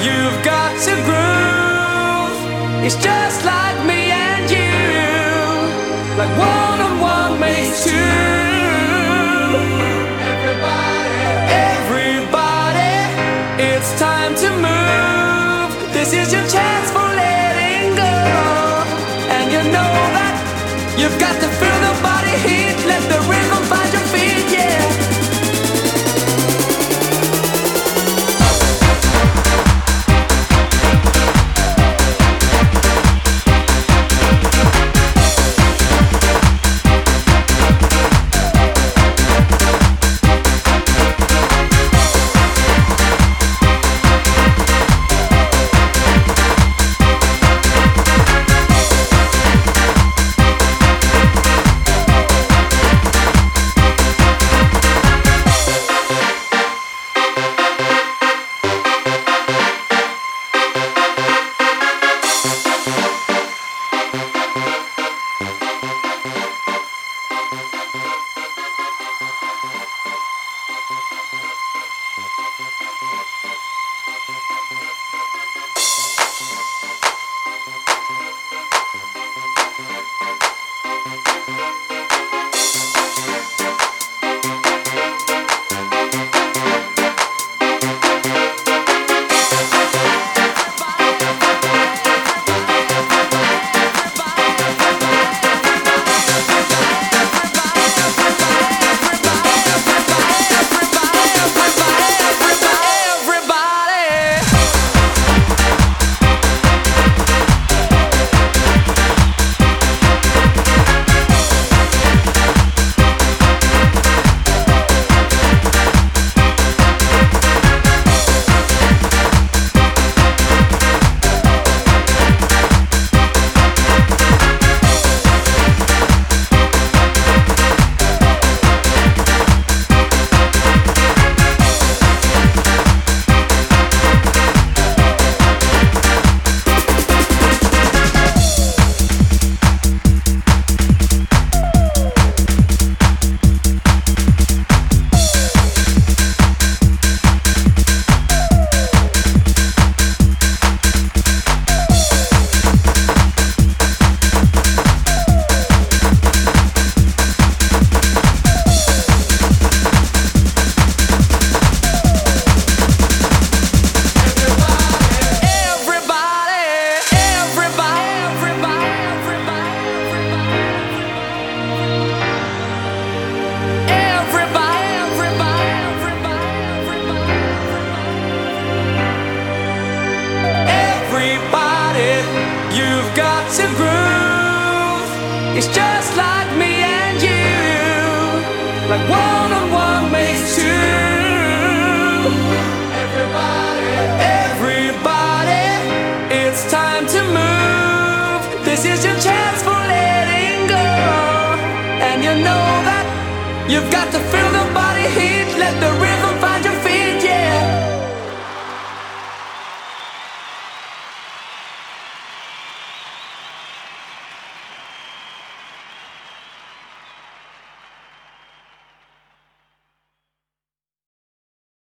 You've got to groove. It's just like me and you, like one on one makes two. Everybody, it's time to move. This is your chance for letting go, and you know that you've got to feel the body heat. Let the rhythm find your feet, yeah. You've got to groove. It's just like me and you, like one on one makes two. Everybody, it's time to move. This is your chance for letting go, and you know that you've got to feel the body heat. Let the rhythm